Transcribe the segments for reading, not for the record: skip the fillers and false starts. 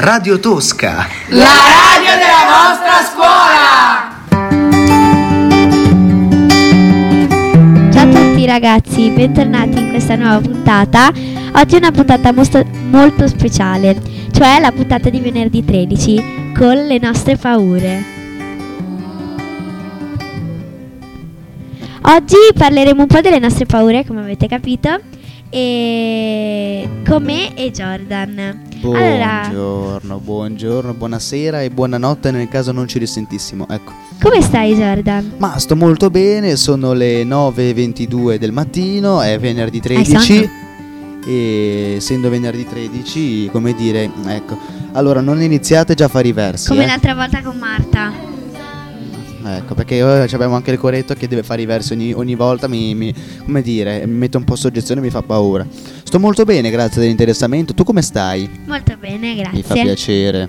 Radio Tosca, la radio della vostra scuola! Ciao a tutti ragazzi, bentornati in questa nuova puntata. Oggi è una puntata molto speciale, cioè la puntata di venerdì 13 con le nostre paure. Oggi parleremo un po' delle nostre paure, come avete capito, e con me e Jordan. Buongiorno, buonasera e buonanotte nel caso non ci risentissimo. Ecco. Come stai Jordan? Ma sto molto bene, sono le 9:22 del mattino, è venerdì 13 e essendo venerdì 13, come dire, ecco. Allora non iniziate già a fare i versi. Come l'altra volta con Marta. Ecco, perché abbiamo anche il Coretto che deve fare i versi ogni volta, mi mette un po' soggezione e mi fa paura. Sto molto bene, grazie dell'interessamento. Tu come stai? Molto bene, grazie. Mi fa piacere.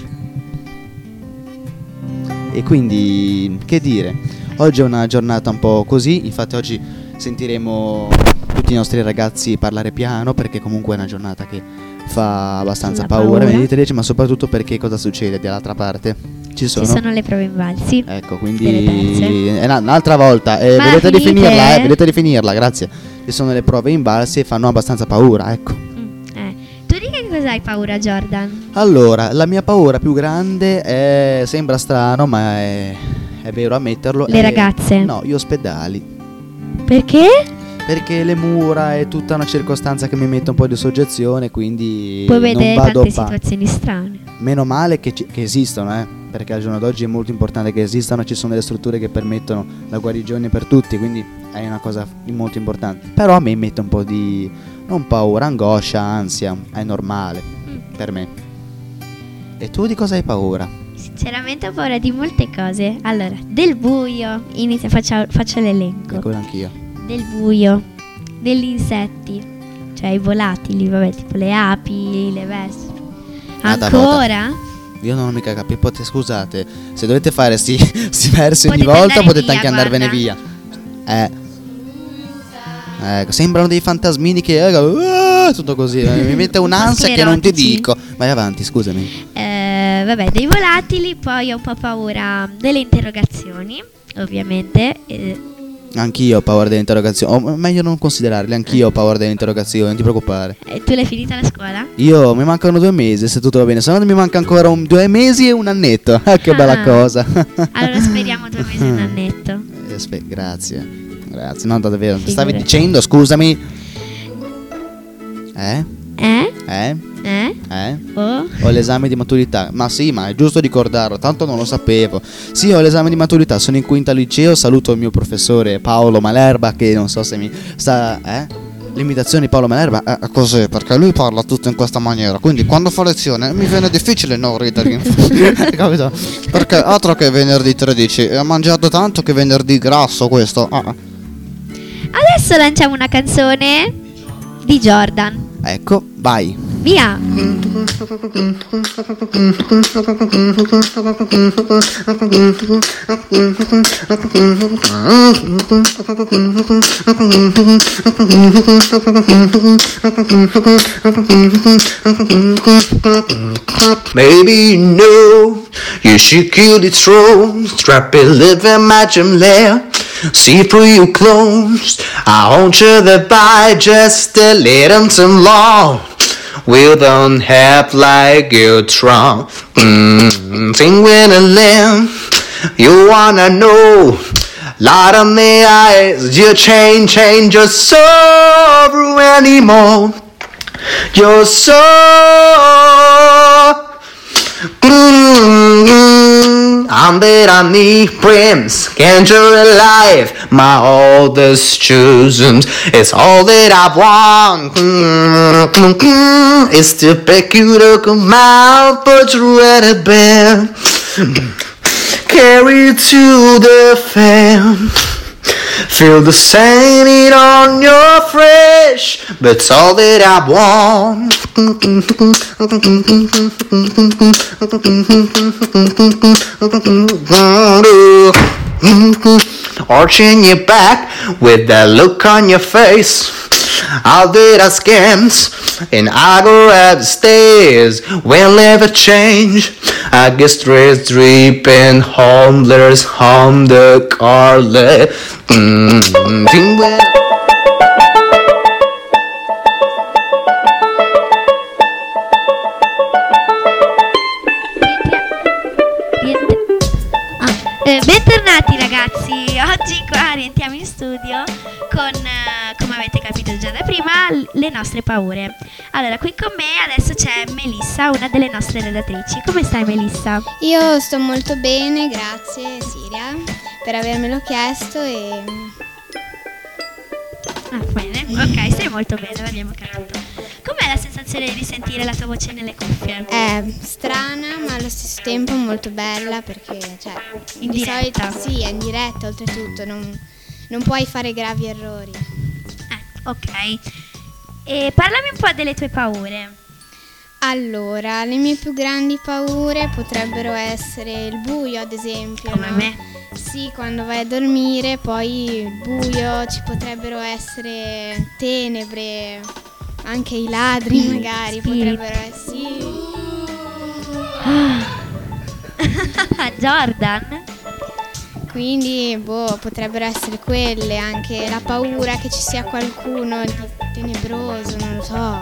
E quindi, che dire, oggi è una giornata un po' così, infatti oggi sentiremo tutti i nostri ragazzi parlare piano, perché comunque è una giornata che fa abbastanza paura, ma soprattutto perché cosa succede dall'altra parte? Ci sono le prove invalsi. Ecco, quindi un'altra volta vedete di finirla, grazie. Ci sono le prove invalsi e fanno abbastanza paura, ecco. Tu di che cosa hai paura, Jordan? Allora, la mia paura più grande sembra strano, ma è vero ammetterlo. Le ragazze? No, gli ospedali. Perché? Perché le mura è tutta una circostanza che mi mette un po' di soggezione, quindi puoi vedere non vado tante situazioni strane. Meno male che esistono, perché al giorno d'oggi è molto importante che esistano, ci sono delle strutture che permettono la guarigione per tutti, quindi è una cosa molto importante. Però a me mette un po' di, non paura, angoscia, ansia, è normale per me. E tu di cosa hai paura? Sinceramente ho paura di molte cose. Allora, del buio, faccio l'elenco. Ecco, anch'io. Del buio, degli insetti, cioè i volatili, vabbè, tipo le api, le vespe. Ancora? Io non ho mica capito, scusate, se dovete fare sti versi ogni volta potete anche andarvene via. Ecco, sembrano dei fantasmini che tutto così, mi mette un'ansia che non ti dico. Vai avanti, scusami. Vabbè, dei volatili, poi ho un po' paura delle interrogazioni, ovviamente. Anch'io ho paura delle interrogazioni, o meglio non considerarle, anch'io ho paura delle interrogazioni, non ti preoccupare. Tu l'hai finita la scuola? Io mi mancano 2 mesi, se tutto va bene, se no mi manca ancora 2 mesi e un annetto. Che bella cosa. Allora speriamo 2 mesi e un annetto. Grazie, no davvero, stavi dicendo, scusami. Ho l'esame di maturità. Ma sì, ma è giusto ricordarlo, tanto non lo sapevo. Sì, ho l'esame di maturità, sono in quinta liceo. Saluto il mio professore Paolo Malerba, che non so se mi sta l'imitazione di Paolo Malerba così, perché lui parla tutto in questa maniera, quindi quando fa lezione mi viene difficile non ridere. Capito? Perché altro che venerdì 13, ha mangiato tanto che venerdì grasso questo. Adesso lanciamo una canzone di Jordan. Ecco, vai. Via. Maybe you know you should kill the throne, strap it, live and match him there. See through your clones. I want you to buy just a little some law. We don't have like you try. Think when I live, you wanna know. Light on the eyes, you change your soul anymore. Your soul. I'm that I need prince, can't you alive? My oldest chosen, it's all that I want. It's to pick you to come out, put you at a bed, carry you to the fan. Feel the sand on your flesh, but it's all that I want. Arching your back with that look on your face. All that are scams, and I go upstairs. Will never change. I get straight dripping, homeless, home the carlet. Bentornati ragazzi, oggi qua rientriamo in studio con, come avete capito già da prima, le nostre paure. Allora, qui con me adesso c'è Melissa, una delle nostre relatrici. Come stai Melissa? Io sto molto bene, grazie Siria per avermelo chiesto e... Bene, ok, stai molto bene, l'abbiamo capito. Com'è la sensazione di sentire la tua voce nelle cuffie? È strana ma allo stesso tempo molto bella perché cioè, In di diretta? solito sì, è in diretta oltretutto, non puoi fare gravi errori. Ok. E parlami un po' delle tue paure. Allora, le mie più grandi paure potrebbero essere il buio ad esempio. Come no? me. Sì, quando vai a dormire poi il buio, ci potrebbero essere tenebre, anche i ladri magari spiriti. potrebbero essere... Sì. Jordan? Quindi, potrebbero essere quelle, anche la paura che ci sia qualcuno di tenebroso, non lo so.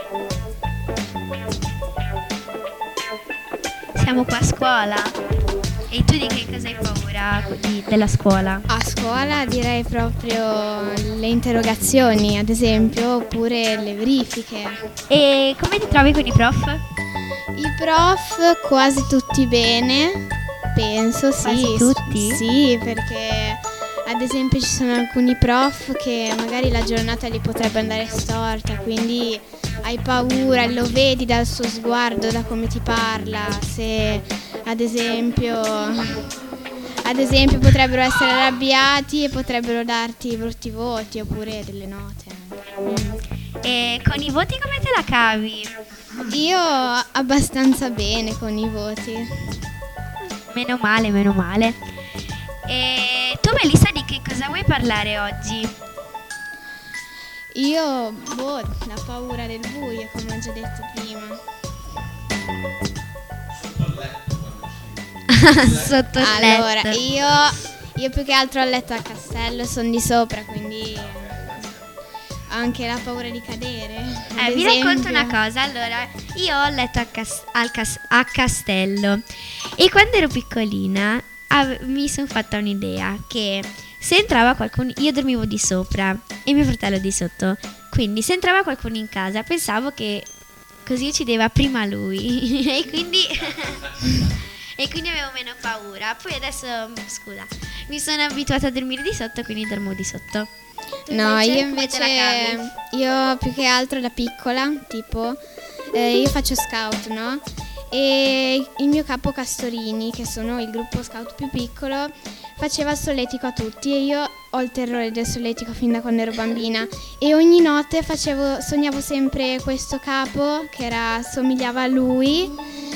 Siamo qua a scuola. E tu di che cosa hai paura della scuola? A scuola direi proprio le interrogazioni, ad esempio, oppure le verifiche. E come ti trovi con i prof? I prof quasi tutti bene, penso, sì. Quasi tutti? Sì, perché ad esempio ci sono alcuni prof che magari la giornata li potrebbe andare storta, quindi hai paura, lo vedi dal suo sguardo, da come ti parla, se ad esempio potrebbero essere arrabbiati e potrebbero darti brutti voti oppure delle note. E con i voti come te la cavi? Io abbastanza bene con i voti. Meno male, meno male. E tu Melissa di che cosa vuoi parlare oggi? Io, la paura del buio, come ho già detto prima. Sotto il letto. Allora, io più che altro ho letto a castello, sono di sopra, quindi ho anche la paura di cadere. ad Vi esempio. racconto una cosa. Allora, io ho letto a castello e quando ero piccolina mi sono fatta un'idea che se entrava qualcuno, io dormivo di sopra e mio fratello di sotto, quindi se entrava qualcuno in casa pensavo che così uccideva prima lui e quindi avevo meno paura. Poi adesso, scusa, mi sono abituata a dormire di sotto, quindi dormo di sotto. Tu No, io come te invece, la cavi? io più che altro da piccola, tipo, io faccio scout, no? E il mio capo Castorini, che sono il gruppo scout più piccolo, faceva il solletico a tutti e io ho il terrore del solletico fin da quando ero bambina e ogni notte sognavo sempre questo capo che somigliava a lui,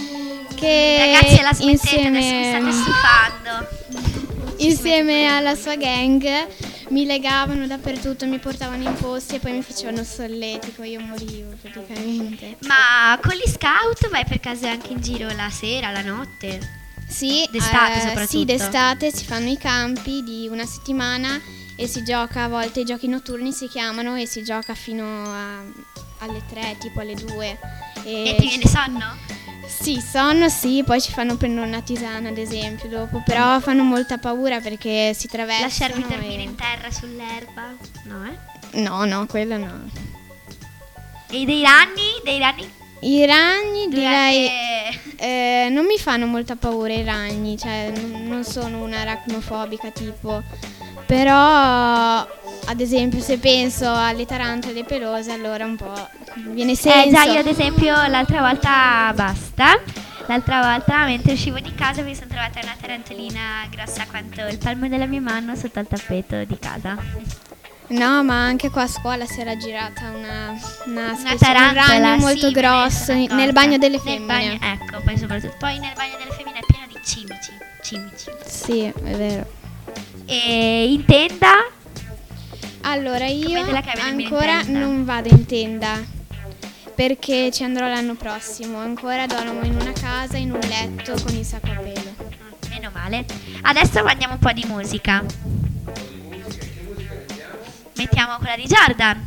che Ragazzi, la smettete, adesso mi state stufando. insieme alla sua gang mi legavano dappertutto, mi portavano in posti e poi mi facevano il solletico, io morivo praticamente. Ma con gli scout vai per caso anche in giro la sera, la notte? Sì, D'estate soprattutto? Sì, d'estate si fanno i campi di una settimana e si gioca, a volte i giochi notturni si chiamano e si gioca fino alle 3, tipo alle 2. E ti viene sonno? Sì, sonno sì, poi ci fanno prendere una tisana ad esempio dopo, però fanno molta paura perché si traversano. Lasciarmi dormire in terra sull'erba? No, No, quello no. E dei ragni? I ragni direi Durante- non mi fanno molta paura i ragni, cioè non sono un'aracnofobica tipo, però ad esempio se penso alle tarantole pelose allora un po' viene senso. già io ad esempio l'altra volta L'altra volta mentre uscivo di casa mi sono trovata una tarantolina grossa quanto il palmo della mia mano sotto al tappeto di casa. No, ma anche qua a scuola si era girata una specie tarantola, un ragno sì, molto me ne grosso sono accorta. nel bagno delle Nel femmine. bagno- ecco, poi soprattutto. Poi nel bagno delle femmine è pieno di cimici. Sì, è vero. E in tenda? Allora, io Come te la cavi nel ancora tenda? non vado in tenda perché ci andrò l'anno prossimo. Ancora dormo in una casa, in un letto con il sacco a pelo. Meno male. Adesso mandiamo un po' di musica. Mettiamo quella di Jordan.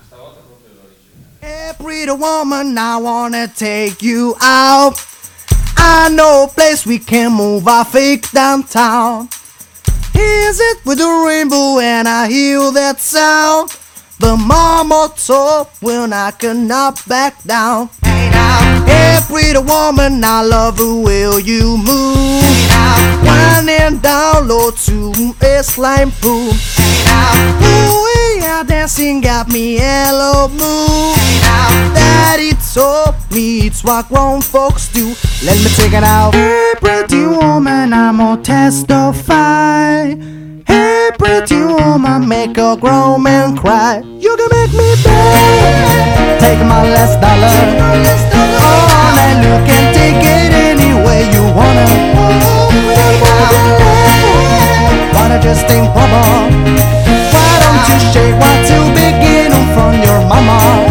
Hey, pretty woman, I wanna take you out. I know a place we can move our fake downtown. Is it with the rainbow and I hear that sound? The mama told will not cannot back down. Hey now, hey pretty woman, I love the way you move. Hey now, winding down low to a slime pool. Hey now, ooh yeah, dancing got me hello move. Hey now, daddy told me it's what grown folks do. Let me take it out. Hey pretty woman, I'm gonna testify. Hey pretty woman, make a grown man cry. You can make me pay. Take my last dollar. Oh, and you can take it any way you wanna. Wanna just think proper. Why don't you shake what you begin from your mama?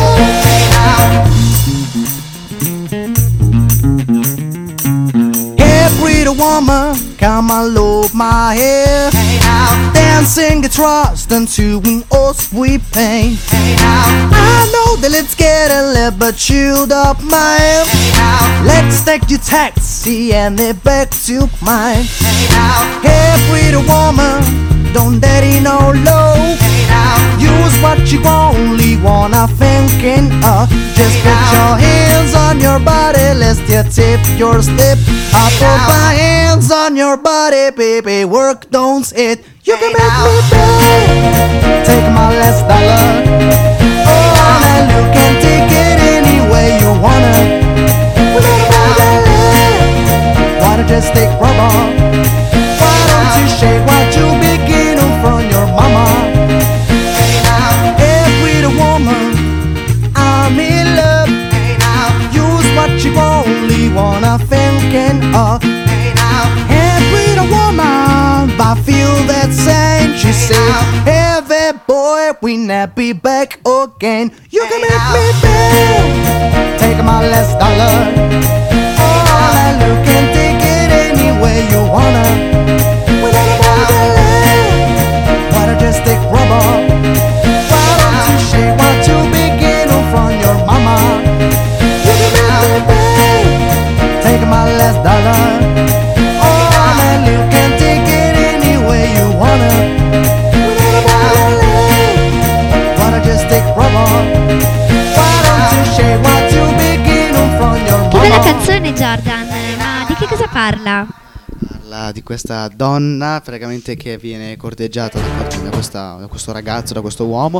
Hey pretty woman, come and love my hair. Hey now, dancing the trust into an old sweet pain. Hey now, I know that let's get a little bit chilled up mind. Hey now, let's take your taxi and it back to mine. Hey now, hey pretty woman, don't daddy no low. Hey now, use what you only wanna thinking of. Just put your hands on your body, let's tip your step. I put my hands on your body, baby, work don't it. You can make me pay. Take my last dollar. Oh, and you can take it any way you wanna. Why don't you just take rubber? Why don't you shake what you begin from your mama? Every woman, I'm in love. Use what you only wanna thinking of. Every woman, I feel that same. She said, every boy, we not be back again. You can make me feel. Take my last dollar. Oh, and you can take it any way you wanna. Why don't you just take rubber? Why don't you shake what you begin from your mama? You can make me pay. Take my last dollar. Oh, and you can take it any way you wanna. Why don't you just take rubber? Why don't you shake what you begin from your Che bella mama? canzone, Jordan. Ma di che cosa parla? Parla di questa donna praticamente che viene corteggiata da questo ragazzo, da questo uomo.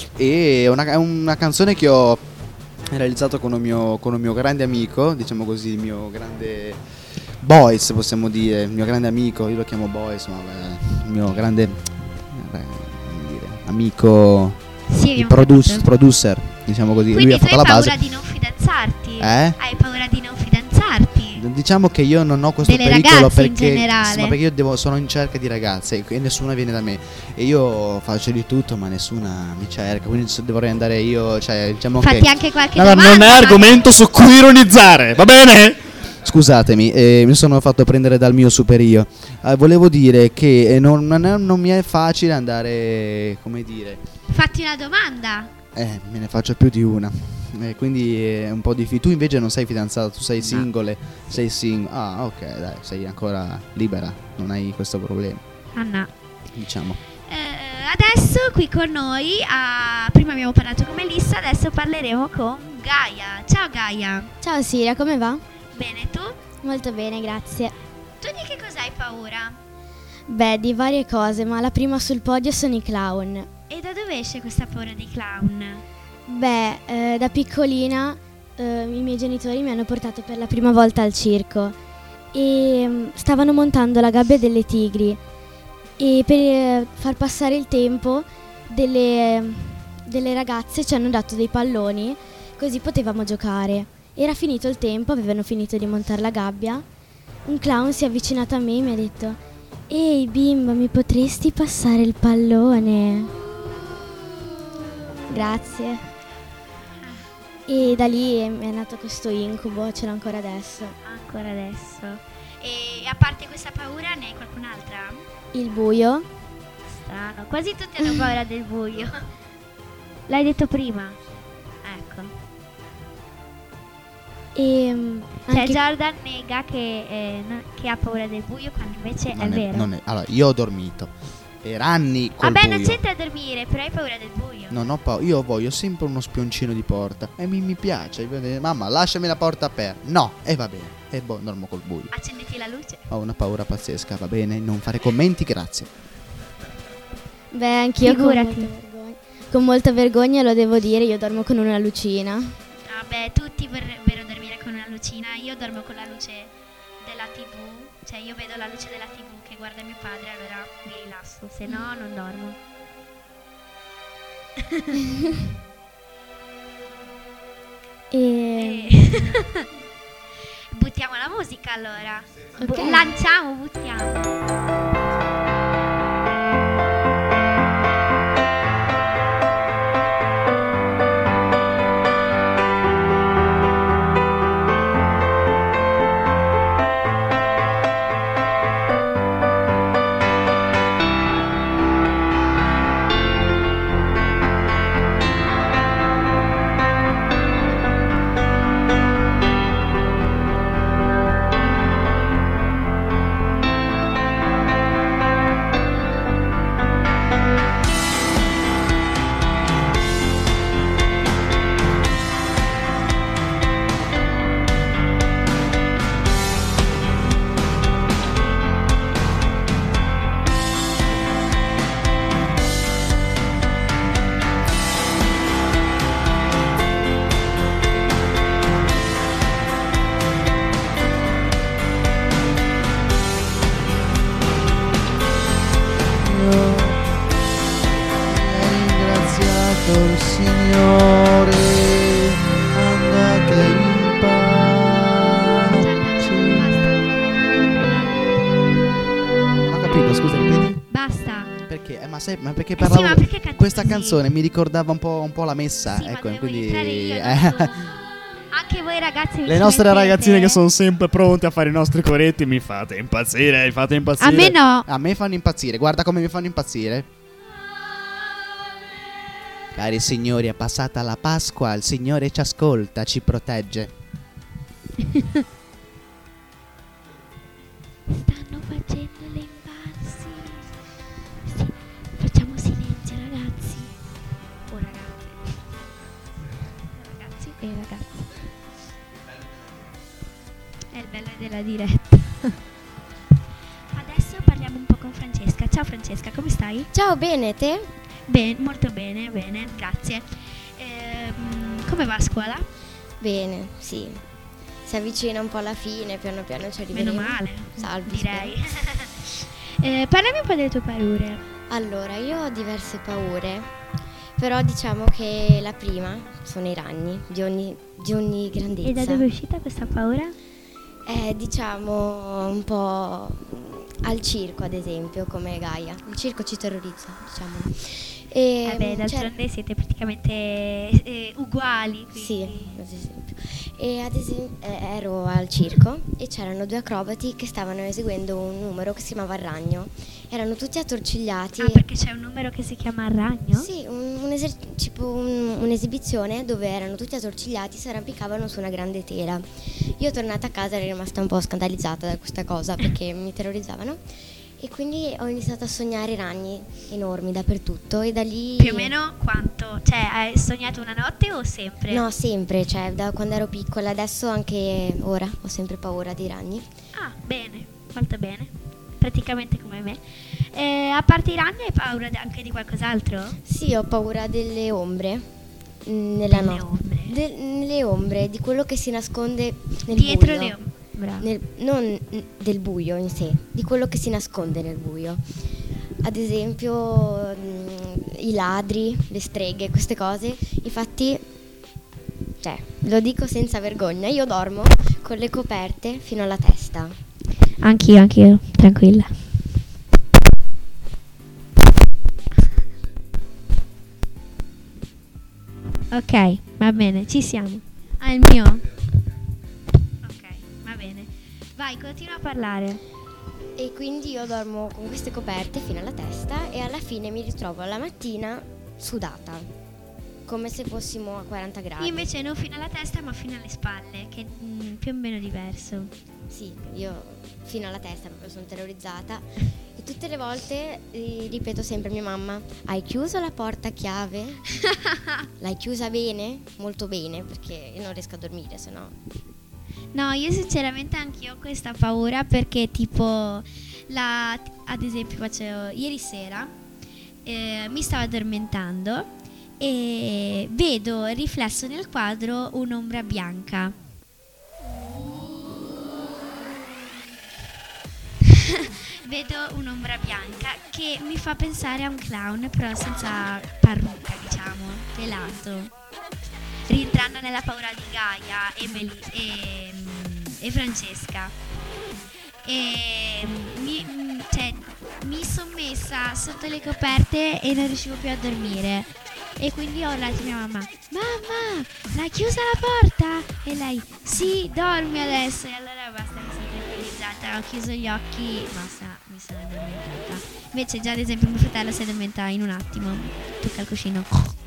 E è una canzone che ho realizzato con un mio grande amico, diciamo così, il mio grande Boys, possiamo dire, il mio grande amico, io lo chiamo Boys, ma il mio grande come dire, amico, Sì, il abbiamo capito. producer, diciamo così. Quindi Lui ha tu fatto hai la paura base. di non fidanzarti? Eh? Hai paura di non fidanzarti? Diciamo che io non ho questo Delle pericolo ragazze in perché, generale. sì, ma perché io sono in cerca di ragazze e nessuna viene da me e io faccio di tutto ma nessuna mi cerca, quindi dovrei andare io, cioè diciamo Fatti che anche qualche No, no, domanda. Non è ma- argomento su cui ironizzare, va bene? Scusatemi, mi sono fatto prendere dal mio superio. Volevo dire che non mi è facile andare, come dire, Fatti una domanda. me ne faccio più di una. Quindi è un po' difficile. Tu invece non sei fidanzato, tu sei single, sei single. Ah, ok, dai, sei ancora libera, non hai questo problema, Anna. diciamo. Adesso qui con noi, prima abbiamo parlato con Melissa, adesso parleremo con Gaia. Ciao Gaia. Ciao Siria, come va? Bene, tu? Molto bene, grazie. Tu di che cosa hai paura? Beh, di varie cose, ma la prima sul podio sono i clown. E da dove esce questa paura dei clown? Beh, da piccolina i miei genitori mi hanno portato per la prima volta al circo e stavano montando la gabbia delle tigri e per far passare il tempo delle ragazze ci hanno dato dei palloni così potevamo giocare. Era finito il tempo, avevano finito di montare la gabbia. Un clown si è avvicinato a me e mi ha detto: «Ehi bimba, mi potresti passare il pallone?» Grazie. E da lì mi è nato questo incubo, ce l'ho ancora adesso. Ancora adesso. E a parte questa paura ne hai qualcun'altra? Il buio. Strano, quasi tutti hanno paura del buio. L'hai detto prima? Ecco. E Cioè anche Jordan nega che ha paura del buio quando invece è vero. Allora, io ho dormito per anni col Vabbè, buio. non c'entra a dormire, però hai paura del buio. Non ho paura, io voglio sempre uno spioncino di porta e mi piace. Mamma, lasciami la porta aperta. No, e va bene. E dormo col buio. Accenditi la luce. Ho una paura pazzesca, va bene? Non fare commenti, grazie. beh, anch'io Figurati. con molta vergogna lo devo dire, io dormo con una lucina. Vabbè, tutti vorrebbero dormire con una lucina. Io dormo con la luce della TV. Cioè io vedo la luce della TV che guarda mio padre, allora mi rilasso. Se no non dormo. E Buttiamo la musica allora. Ok. Lanciamo, buttiamo. Ringraziato il Signore, andate in pace. Non ho capito, scusa, ripeti? Basta. Perché? Ma perché Sì, parlavo ma perché canti questa così? canzone mi ricordava un po' la messa, Sì, ma ecco, dovevo quindi entrare io, non tu. Anche voi ragazzi mi Le ci nostre mettete? ragazzine che sono sempre pronte a fare i nostri coretti mi fate impazzire, mi fate impazzire. A me no. a me fanno impazzire, guarda come mi fanno impazzire. Cari signori, è passata la Pasqua, il Signore ci ascolta, ci protegge. Stanno facendo le invalsi. Sì, facciamo silenzio ragazzi. O ragazze. Ragazzi e ragazze. È il bello della diretta. Adesso parliamo un po' con Francesca. Ciao Francesca, come stai? Ciao, bene, te? Bene, molto bene, bene, grazie. Come va a scuola? Bene, sì. Si avvicina un po' alla fine, piano piano ci arriveremo. Meno male, Salve, direi. Parlami un po' delle tue paure. Allora, io ho diverse paure, però diciamo che la prima sono i ragni, di ogni grandezza. E da dove è uscita questa paura? Diciamo un po' al circo, ad esempio, come Gaia. Il circo ci terrorizza, diciamo. E Vabbè, d'altronde siete praticamente uguali. Quindi. Sì, ad esempio. E ad esempio ero al circo e c'erano due acrobati che stavano eseguendo un numero che si chiamava il ragno. Erano tutti attorcigliati. Ah, perché c'è un numero che si chiama ragno? Sì, tipo un'esibizione dove erano tutti attorcigliati, si arrampicavano su una grande tela. Io tornata a casa ero rimasta un po' scandalizzata da questa cosa perché mi terrorizzavano e quindi ho iniziato a sognare ragni enormi dappertutto e da lì... Più o meno quanto? Cioè, hai sognato una notte o sempre? No, sempre, cioè da quando ero piccola, adesso anche ora ho sempre paura dei ragni. Ah, bene, molto bene. Praticamente come me. A parte i ragni hai paura anche di qualcos'altro? Sì, ho paura delle ombre nella Delle notte. ombre? Nelle ombre, di quello che si nasconde nel Dietro buio. le ombre. Bravo. Non del buio in sé, di quello che si nasconde nel buio. Ad esempio i ladri, le streghe, queste cose. Infatti, cioè, lo dico senza vergogna, io dormo con le coperte fino alla testa. Anch'io, tranquilla. Ok, va bene, ci siamo. Ah, il mio? Ok, va bene. Vai, continua a parlare. E quindi io dormo con queste coperte fino alla testa e alla fine mi ritrovo alla mattina sudata, come se fossimo a 40 gradi. Io invece non fino alla testa ma fino alle spalle, che è più o meno diverso. Sì, io fino alla testa proprio sono terrorizzata e tutte le volte ripeto sempre a mia mamma: hai chiuso la porta a chiave? L'hai chiusa bene? Molto bene, perché io non riesco a dormire, se no. No, io sinceramente anch'io ho questa paura perché tipo, ad esempio ieri sera mi stavo addormentando e vedo riflesso nel quadro un'ombra bianca. Vedo un'ombra bianca che mi fa pensare a un clown, però senza parrucca, diciamo, pelato. Rientrando nella paura di Gaia e Francesca. E mi sono messa sotto le coperte e non riuscivo più a dormire. E quindi ho urlato a mia mamma: mamma, l'hai chiusa la porta? E lei: sì, dormi adesso. E allora basta, mi sono tranquillizzata, ho chiuso gli occhi, basta, mi sono addormentata. Invece già ad esempio mio fratello si addormenta in un attimo, tocca il cuscino.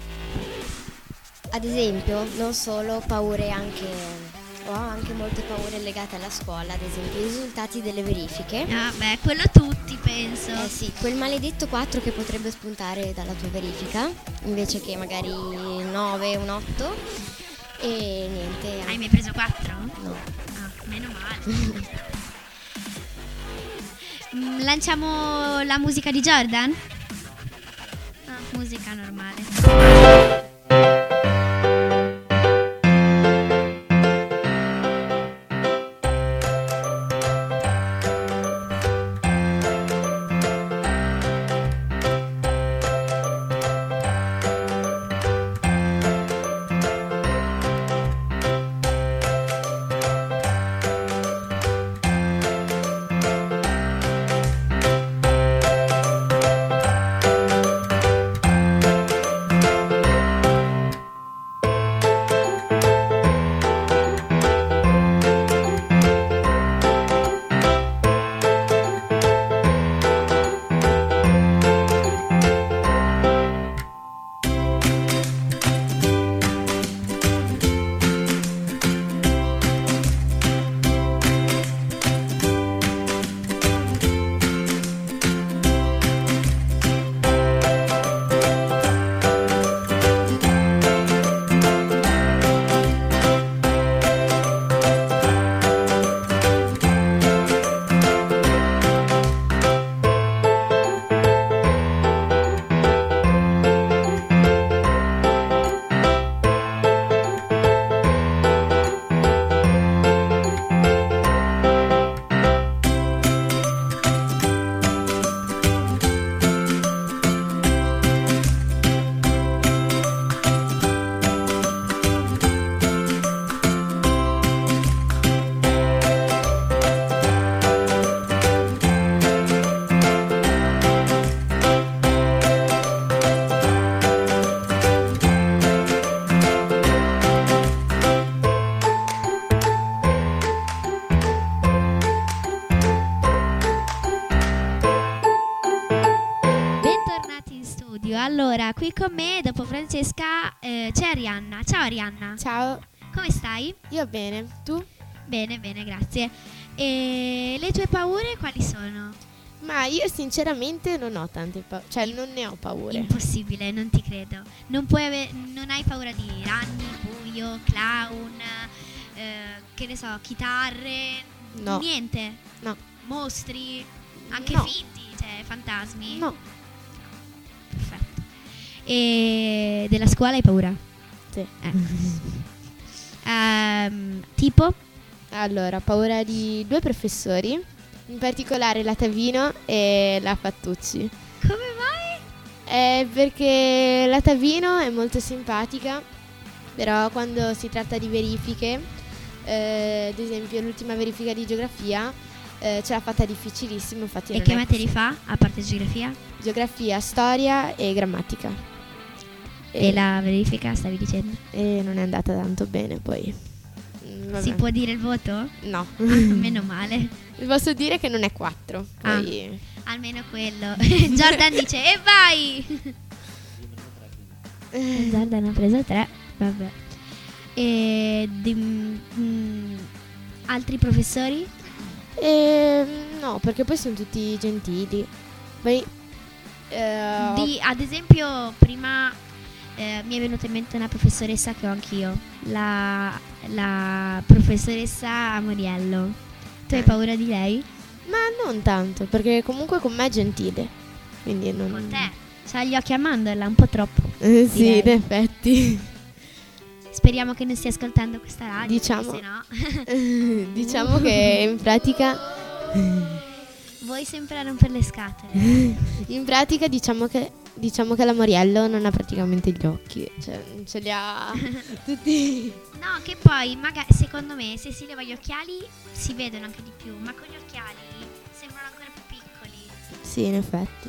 Ad esempio, non solo paure, ho anche molte paure legate alla scuola, ad esempio i risultati delle verifiche. Ah beh, quello tutti penso. Eh sì, quel maledetto 4 che potrebbe spuntare dalla tua verifica, invece che magari 9, un 8. E niente. Hai mai preso 4? No. Ah, meno male. Lanciamo la musica di Jordan? Ah, musica normale. Allora, qui con me, dopo Francesca, c'è Arianna. Ciao Arianna. Ciao, Come stai? io bene, tu? Bene, bene, grazie. E le tue paure quali sono? Ma io sinceramente non ho tante paure, cioè non ne ho paure. Impossibile, non ti credo. Non hai paura di ragni, buio, clown, che ne so, chitarre? No. Niente? No. Mostri? Anche No. finti, cioè fantasmi? No. Perfetto. E della scuola hai paura? Sì. Tipo? Allora, ho paura di due professori, in particolare la Tavino e la Fattucci. Come mai? Perché la Tavino è molto simpatica, però quando si tratta di verifiche, ad esempio l'ultima verifica di geografia, ce l'ha fatta difficilissimo, infatti E non che è- materie fa, a parte geografia? Geografia, storia e grammatica. E la verifica stavi dicendo? E non è andata tanto bene poi. Vabbè. Si può dire il voto? No. Meno male. Posso dire che non è 4. Ah. Poi... Almeno quello. Jordan dice e vai. Jordan ha preso 3. Vabbè. E altri professori? No, perché poi sono tutti gentili. Poi Ad esempio prima mi è venuta in mente una professoressa che ho anch'io, la professoressa Amoriello. Tu hai paura di lei? ma non tanto, perché comunque con me è gentile. Quindi non... Con te? C'ha gli occhi a mandorla, un po' troppo. Sì, direi. in effetti. Speriamo che non stia ascoltando questa radio, Diciamo. se no Diciamo che in pratica... vuoi sempre rompere le scatole. In pratica diciamo che la Moriello non ha praticamente gli occhi. Cioè, ce li ha tutti... No, che poi magari secondo me se si leva gli occhiali si vedono anche di più, ma con gli occhiali sembrano ancora più piccoli. Sì, in effetti.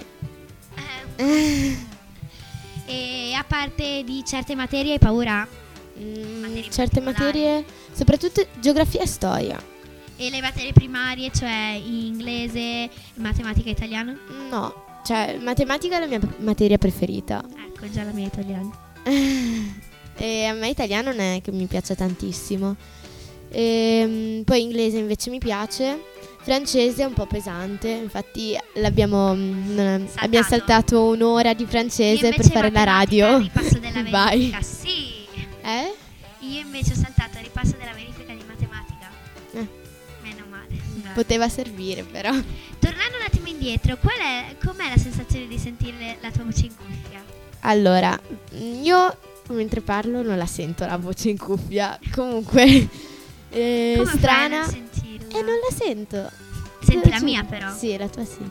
E a parte di certe materie hai paura? Materie Certe particolari. materie, soprattutto geografia e storia. E le materie primarie, cioè inglese, matematica e italiano? No, cioè matematica è la mia materia preferita. Ecco, già la mia italiana. E a me italiano non è che mi piace tantissimo. Poi inglese invece mi piace. Francese è un po' pesante, infatti abbiamo saltato un'ora di francese Io per invece fare la matematica, radio. il ripasso della Vai. verifica, sì. Eh? Io invece ho saltato il ripasso della verifica di matematica. Meno male. Vabbè. Poteva servire però. Tornando un attimo indietro, com'è la sensazione di sentire la tua voce in cuffia? Allora, io mentre parlo non la sento la voce in cuffia. Comunque Come strana. fai a non sentirla? E non la sento. Senti la Sì, mia però. Sì, la tua sì.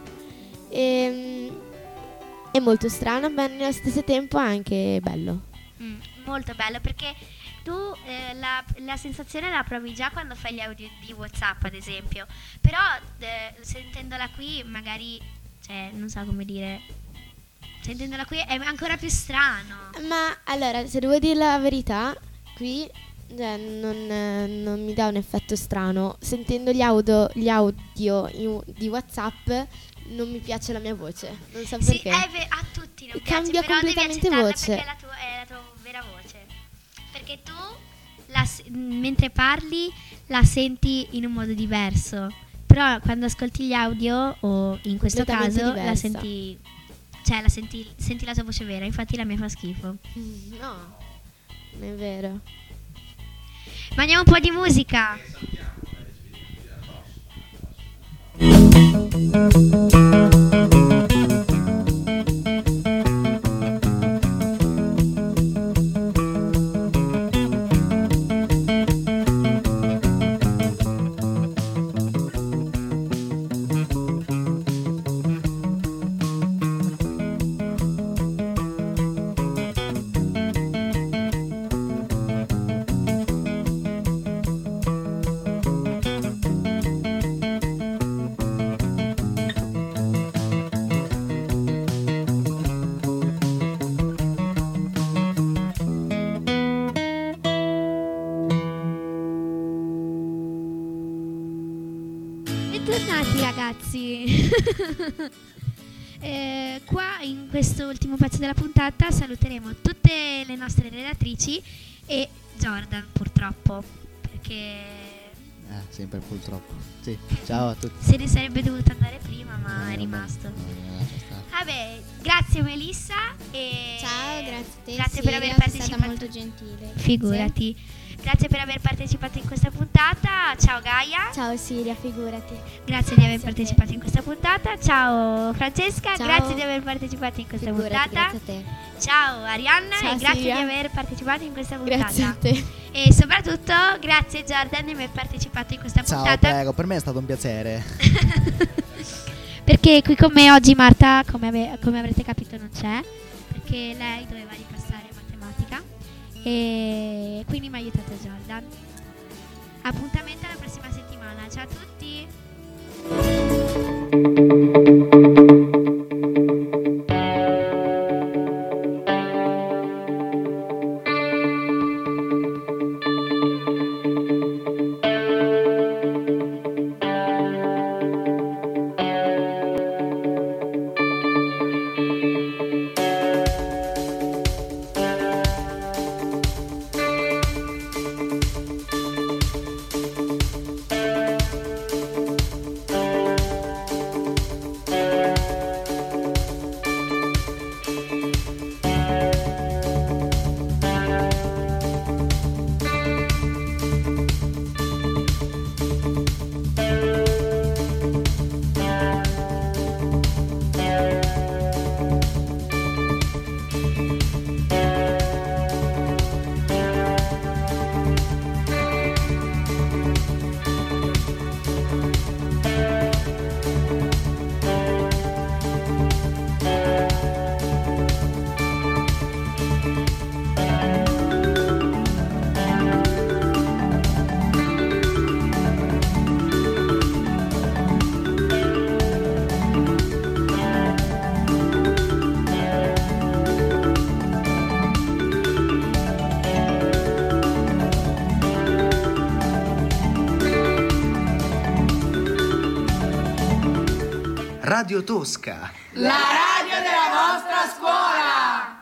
È molto strana, ma nello stesso tempo anche bello. Molto bello perché tu la sensazione la provi già quando fai gli audio di WhatsApp ad esempio, però sentendola qui magari, cioè non so come dire, sentendola qui è ancora più strano. Ma allora, se devo dire la verità, qui non mi dà un effetto strano. Sentendo gli audio di WhatsApp non mi piace la mia voce. Non so Sì, perché. a tutti non Cambia piace, però devi completamente accettarla voce. perché è la tua vera voce. Perché tu mentre parli la senti in un modo diverso, però quando ascolti gli audio o in questo Completamente caso la diversa. senti, cioè senti la tua voce vera, infatti la mia fa schifo. No, non è vero. Mandiamo un po' di musica. Bentornati ragazzi. Qua in questo ultimo pezzo della puntata saluteremo tutte le nostre relatrici e Jordan purtroppo perché Sempre purtroppo. Sì, ciao a tutti. se ne sarebbe dovuto andare prima ma è rimasto. Vabbè, grazie Melissa e Ciao, grazie a te. Grazie per aver Silvia, sei partecipato. stata molto gentile. Figurati. Grazie per aver partecipato in questa puntata. Ciao Gaia. Ciao Silvia, figurati. Grazie di aver Grazie a te. partecipato in questa puntata. Ciao Francesca, Ciao. grazie di aver partecipato in questa Figurati, puntata. grazie a te. Ciao Arianna Ciao, e grazie Silvia. di aver partecipato in questa puntata. Grazie a te. E soprattutto grazie Jordan di aver partecipato in questa Ciao, puntata. prego, per me è stato un piacere. Perché qui con me oggi Marta, come avrete capito, non c'è, perché lei doveva ripassare matematica e quindi mi ha aiutato Jordan. Appuntamento alla prossima settimana. Ciao a tutti. Radio Tosca. La radio della vostra scuola!